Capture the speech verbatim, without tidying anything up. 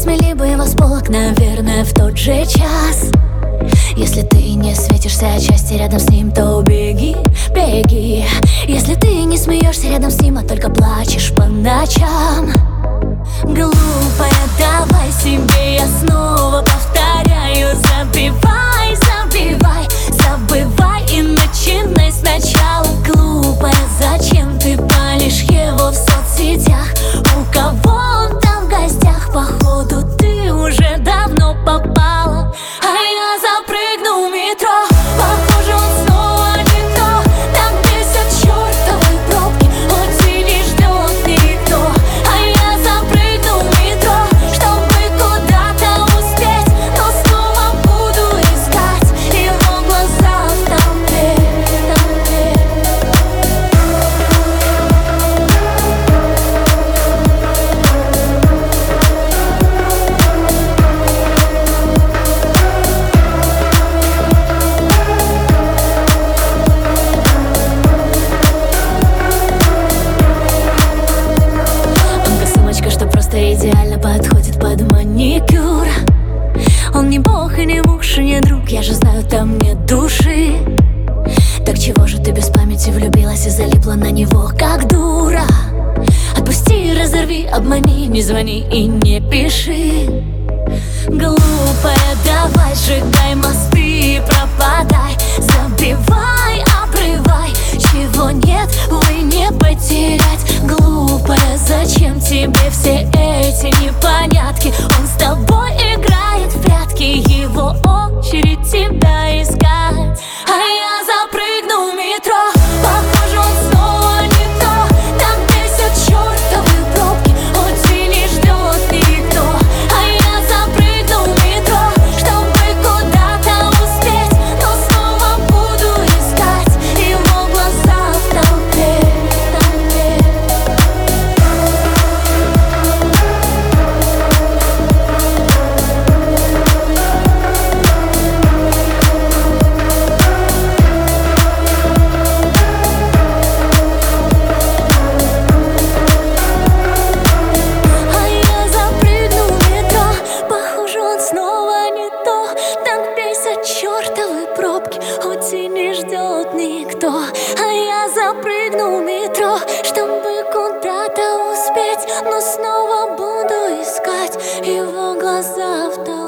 смели бы его с полок, наверное, в тот же час. Если ты не светишься отчасти рядом с ним, то беги, беги. Если ты не смеешься рядом с ним, а только плачешь по ночам. Глупая, давай себе я снова повторяю: забивай, забивай, забывай и начинай сначала. Глупая, зачем ты палишь его в соцсетях? У кого он там в гостях? Походу ты уже давно попала. А я запрыгну в метро, похоже, он снова не то. Там бесят чертовы пробки, хоть и не ждет никто. А я запрыгну в метро, чтобы куда-то успеть, но снова буду искать его глаза в толпе, толпе. Идеально подходит под маникюр. Он не бог и не муж, и не друг, я же знаю, там нет души. Так чего же ты без памяти влюбилась и залипла на него, как дура? Отпусти, разорви, обмани, не звони и не пиши. Глупая, давай, сжигай мосты и пропадай. Забивай, обрывай, чего нет, вы не потерять. Глупая, зачем тебе все эти непонятки? Он с тобой играет в прятки, его очередь тебя искать. А я запрыгну в метро, похоже, он снова не то. Там бесят чертовы пробки, хоть и не ждет никто. А я запрыгну в метро, чтобы куда-то успеть, но снова буду искать его глаза в толпе, толпе. Чертовы пробки, хоть и не ждет никто. А я запрыгну в метро, чтобы куда-то успеть, но снова буду искать его глаза в толпе.